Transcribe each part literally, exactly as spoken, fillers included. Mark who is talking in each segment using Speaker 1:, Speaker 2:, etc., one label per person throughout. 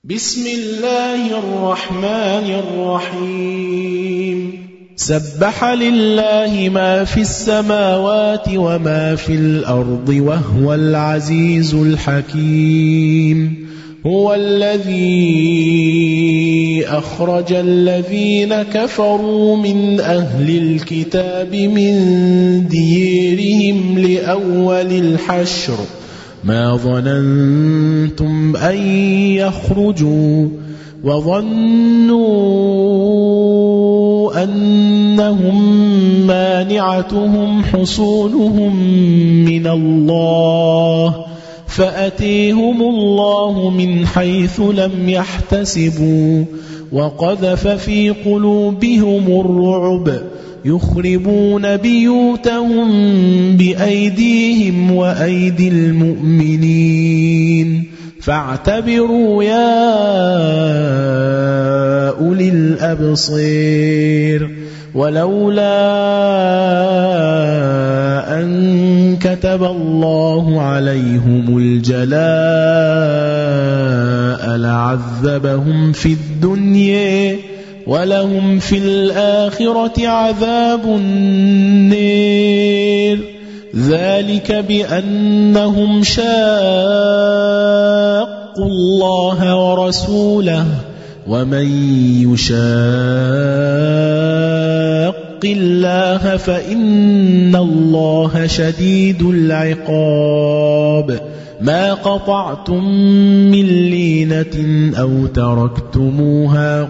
Speaker 1: بسم الله الرحمن الرحيم سبح لله ما في السماوات وما في الأرض وهو العزيز الحكيم هو الذي أخرج الذين كفروا من أهل الكتاب من ديرهم لأول الحشر ما ظننتم أن يخرجوا وظنوا أنهم مانعتهم حصونهم من الله فأتيهم الله من حيث لم يحتسبوا وقذف في قلوبهم الرعب يخربون بيوتهم بأيديهم وأيدي المؤمنين فاعتبروا يا أولي الأبصير ولولا أن كتب الله عليهم الجلاء لعذبهم في الدنيا ولهم في الآخرة عذاب النير ذلك بأنهم شاقوا الله ورسوله ومن يشاق الله فإن الله شديد العقاب ما قطعتم من لينة أو تركتموها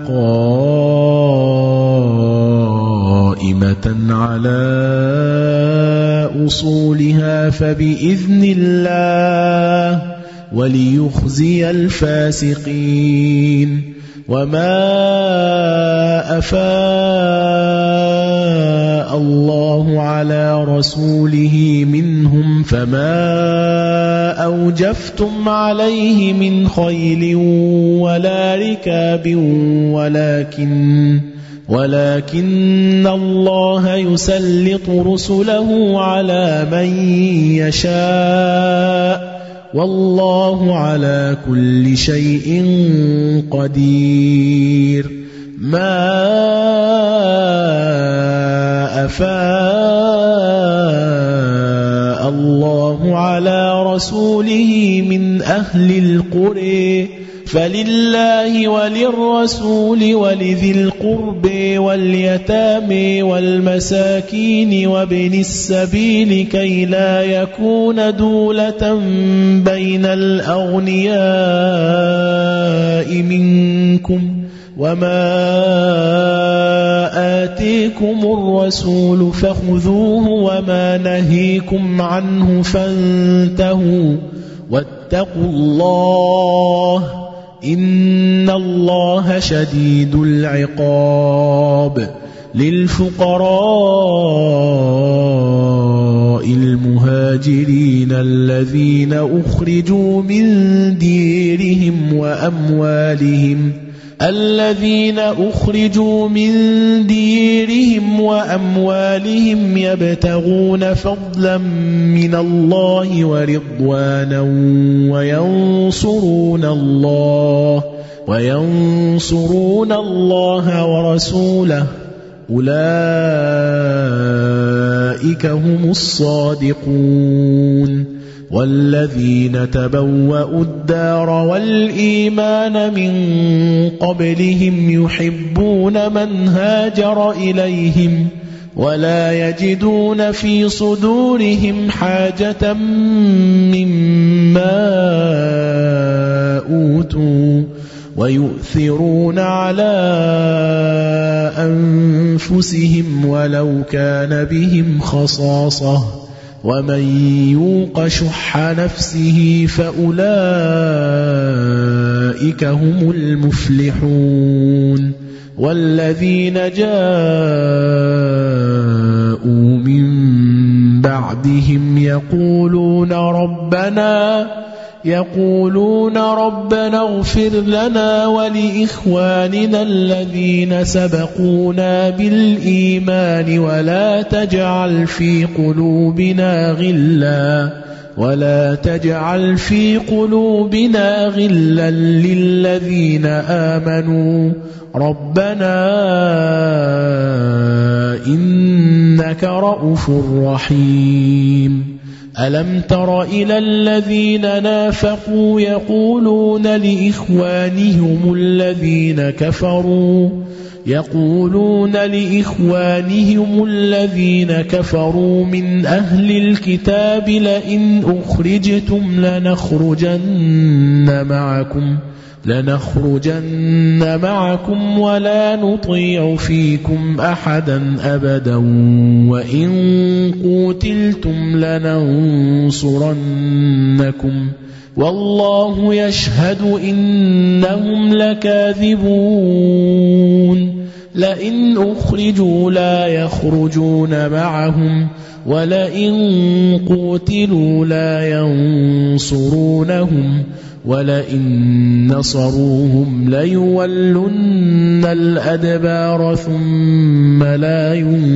Speaker 1: قائمة على أصولها فبإذن الله وليخزي الفاسقين وما أفاء الله على رسوله منهم فما أوجفتم عليه من خيل ولا ركاب ولكن ولكن الله يسلط رسله على من يشاء والله على كل شيء قدير ما أفاء الله على رسوله من أهل القرى فلله وللرسول ولذي القرب واليتامى والمساكين وابن السبيل كي لا يكون دولة بين الأغنياء منكم وما آتيكم الرسول فخذوه وما نهيكم عنه فانتهوا واتقوا الله إن الله شديد العقاب للفقراء المهاجرين الذين أخرجوا من ديرهم وأموالهم الذين أخرجوا من ديرهم وأموالهم يبتغون فضلا من الله ورضوانا وينصرون الله وينصرون الله ورسوله أولئك هم الصادقون والذين تبوأوا الدار والإيمان من قبلهم يحبون من هاجر إليهم ولا يجدون في صدورهم حاجة مما أوتوا ويؤثرون على أنفسهم ولو كان بهم خصاصة ومن يوق شح نفسه فأولئك هم المفلحون والذين جاءوا من بعدهم يقولون ربنا يقولون ربنا اغفر لنا ولإخواننا الذين سبقونا بالإيمان ولا تجعل في قلوبنا غلا ولا تجعل في قلوبنا غلا للذين آمنوا ربنا إنك رؤوف رحيم. ألم تر إلى الذين نافقوا يقولون لإخوانهم الذين كفروا يقولون لإخوانهم الذين كفروا من أهل الكتاب لئن أخرجتم لنخرجن معكم لنخرجن معكم ولا نطيع فيكم أحدا أبدا وإن قوتلتم لننصرنكم والله يشهد إنهم لكاذبون. لئن أخرجوا لا يخرجون معهم ولئن قوتلوا لا ينصرونهم ولئن نصروهم ليولن الأدبار ثم لا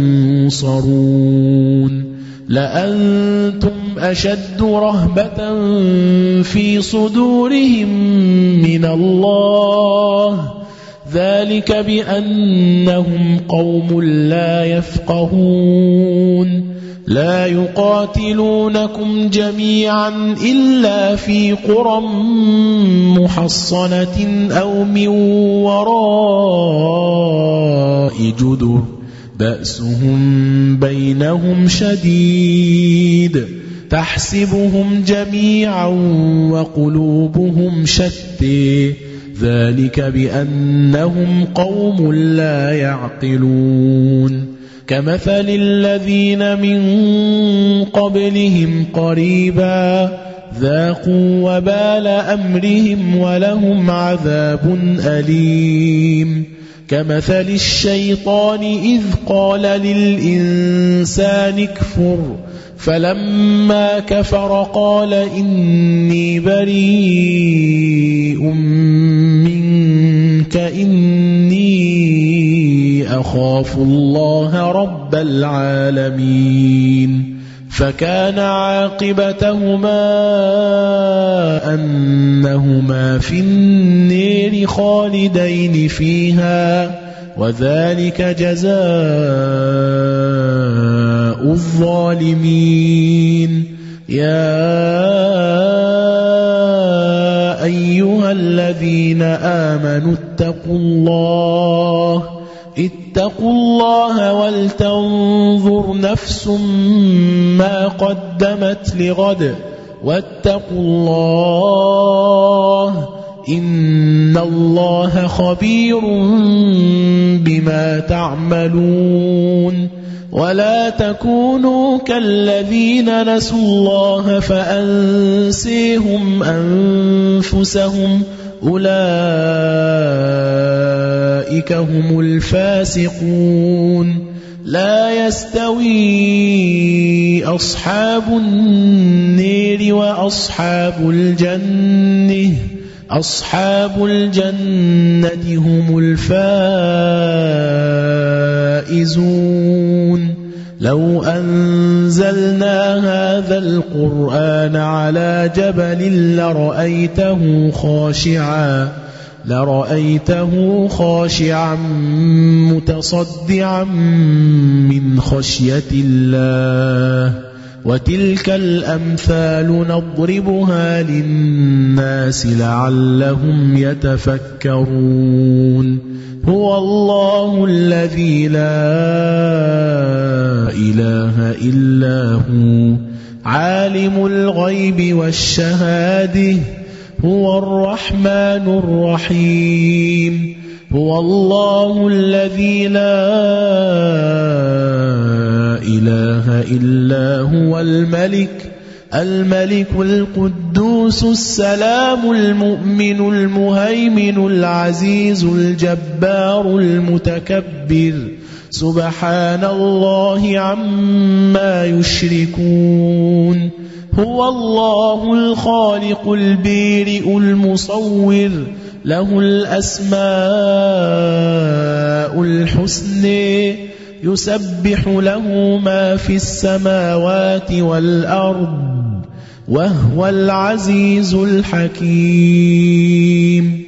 Speaker 1: ينصرون. لأنتم أشد رهبة في صدورهم من الله ذلك بأنهم قوم لا يفقهون. لا يقاتلونكم جميعا إلا في قرى محصنة أو من وراء جدر بأسهم بينهم شديد تحسبهم جميعا وقلوبهم شتى ذلك بأنهم قوم لا يعقلون. كمثل الذين من قبلهم قريبا ذاقوا وبال أمرهم ولهم عذاب أليم. كمثل الشيطان إذ قال للإنسان اكفر فلما كفر قال إني بريء منك إني أخاف الله رب العالمين. فكان عاقبتهما أنهما في النار خالدين فيها وذلك جزاء الظالمين. يا أيها الذين آمنوا اتقوا الله اتقوا الله ولتنظر نفس ما قدمت لغد واتقوا الله إن الله خبير بما تعملون. ولا تكونوا كالذين نسوا الله فأنسيهم أنفسهم أولئك هم الفاسقون. لا يستوي أصحاب النار وأصحاب الجنة أصحاب الجنة هم الفائزون. لو أنزلنا هذا القرآن على جبل لرأيته خاشعا لرأيته خاشعا متصدعا من خشية الله. وتلك الأمثال نضربها للناس لعلهم يتفكرون. هو الله الذي لا إله إلا هو عالم الغيب والشهادة هو الرحمن الرحيم. هو الله الذي لا إله إلا هو الملك الملك القدوس السلام المؤمن المهيمن العزيز الجبار المتكبر سبحان الله عما يشركون. هو الله الخالق البارئ المصور له الأسماء الحسنى يسبح له ما في السماوات والأرض وهو العزيز الحكيم.